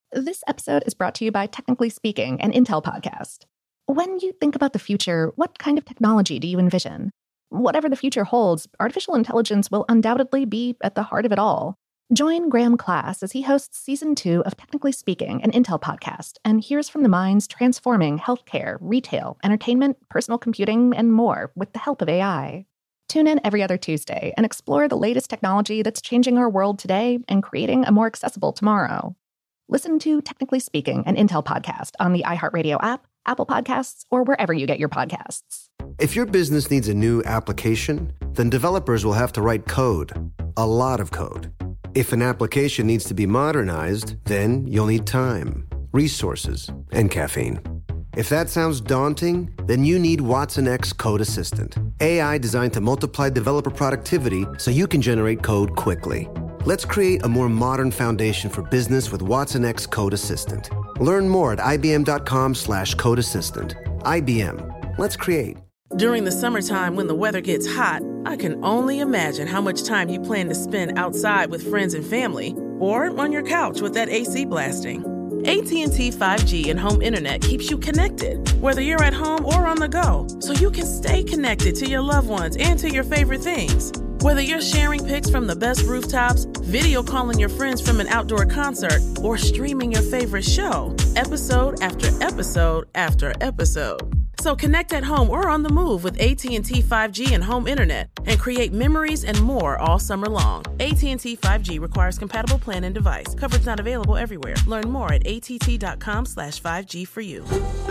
This episode is brought to you by Technically Speaking, an Intel podcast. When you think about the future, what kind of technology do you envision? Whatever the future holds, artificial intelligence will undoubtedly be at the heart of it all. Join Graham Class as he hosts Season 2 of Technically Speaking, an Intel podcast, and hears from the minds transforming healthcare, retail, entertainment, personal computing, and more with the help of AI. Tune in every other Tuesday and explore the latest technology that's changing our world today and creating a more accessible tomorrow. Listen to Technically Speaking, an Intel podcast on the iHeartRadio app, Apple Podcasts, or wherever you get your podcasts. If your business needs a new application, then developers will have to write code, a lot of code. If an application needs to be modernized, then you'll need time, resources, and caffeine. If that sounds daunting, then you need Watson X Code Assistant, AI designed to multiply developer productivity so you can generate code quickly. Let's create a more modern foundation for business with Watson X Code Assistant. Learn more at ibm.com/code assistant. IBM. Let's create. During the summertime when the weather gets hot, I can only imagine how much time you plan to spend outside with friends and family or on your couch with that AC blasting. AT&T 5G and home internet keeps you connected, whether you're at home or on the go, so you can stay connected to your loved ones and to your favorite things. Whether you're sharing pics from the best rooftops, video calling your friends from an outdoor concert, or streaming your favorite show, episode after episode after episode. So connect at home or on the move with AT&T 5G and home internet and create memories and more all summer long. AT&T 5G requires compatible plan and device. Coverage not available everywhere. Learn more at att.com/5G for you.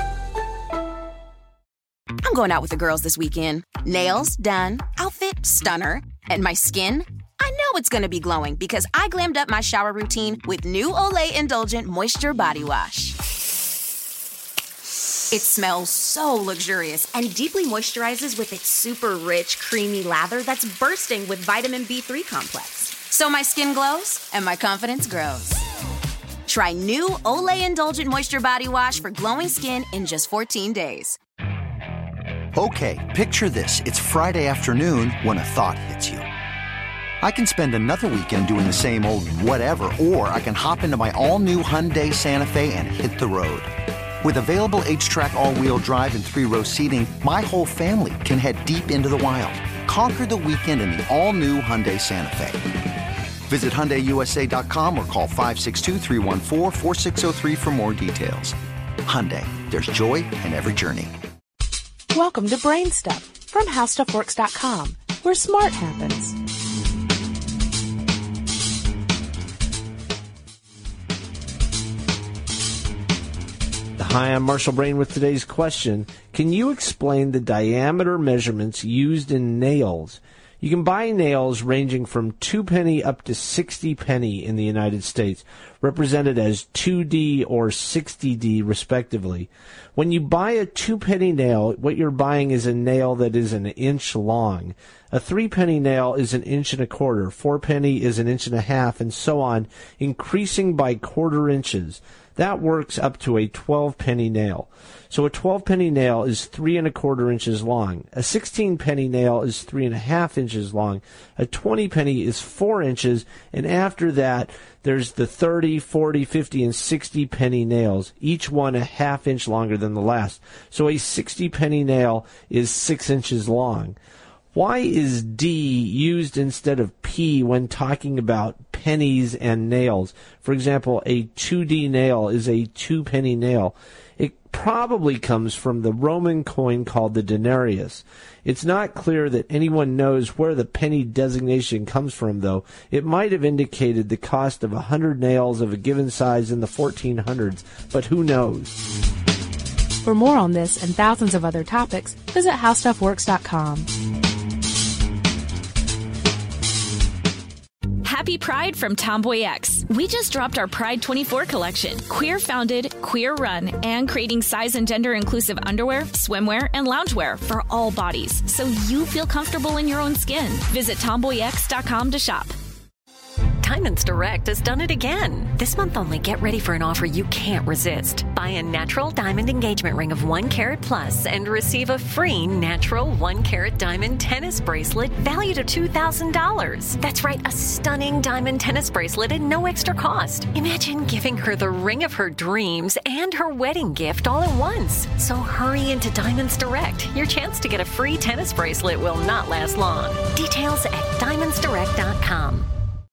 I'm going out with the girls this weekend. Nails done, outfit stunner, and my skin? I know it's going to be glowing because I glammed up my shower routine with new Olay Indulgent Moisture Body Wash. It smells so luxurious and deeply moisturizes with its super rich, creamy lather that's bursting with vitamin B3 complex. So my skin glows and my confidence grows. Try new Olay Indulgent Moisture Body Wash for glowing skin in just 14 days. Okay, picture this. It's Friday afternoon when a thought hits you. I can spend another weekend doing the same old whatever, or I can hop into my all-new Hyundai Santa Fe and hit the road. With available H-Track all-wheel drive and 3-row seating, my whole family can head deep into the wild. Conquer the weekend in the all-new Hyundai Santa Fe. Visit HyundaiUSA.com or call 562-314-4603 for more details. Hyundai, there's joy in every journey. Welcome to Brain Stuff from HowStuffWorks.com, where smart happens. Hi, I'm Marshall Brain with today's question. Can you explain the diameter measurements used in nails? You can buy nails ranging from 2 penny up to 60 penny in the United States, represented as 2D or 60D respectively. When you buy a 2 penny nail, what you're buying is a nail that is an inch long. A 3 penny nail is an inch and a quarter, 4 penny is an inch and a half, and so on, increasing by quarter inches. That works up to a 12 penny nail. So a 12 penny nail is 3 1/4 inches long. A 16 penny nail is 3 1/2 inches long. A 20 penny is 4 inches. And after that, there's the 30, 40, 50, and 60 penny nails, each one a 1/2 inch longer than the last. So a 60 penny nail is 6 inches long. Why is D used instead of P when talking about pennies and nails? For example, a 2D nail is a 2 penny nail. It probably comes from the Roman coin called the denarius. It's not clear that anyone knows where the penny designation comes from, though. It might have indicated the cost of 100 nails of a given size in the 1400s, but who knows? For more on this and thousands of other topics, visit HowStuffWorks.com. Happy Pride from Tomboy X. We just dropped our Pride 24 collection. Queer founded, queer run, and creating size and gender inclusive underwear, swimwear, and loungewear for all bodies, so you feel comfortable in your own skin. Visit TomboyX.com to shop. Diamonds Direct has done it again. This month only, get ready for an offer you can't resist. Buy a natural diamond engagement ring of 1 carat plus and receive a free natural 1 carat diamond tennis bracelet valued at $2,000. That's right, a stunning diamond tennis bracelet at no extra cost. Imagine giving her the ring of her dreams and her wedding gift all at once. So hurry into Diamonds Direct. Your chance to get a free tennis bracelet will not last long. Details at diamondsdirect.com.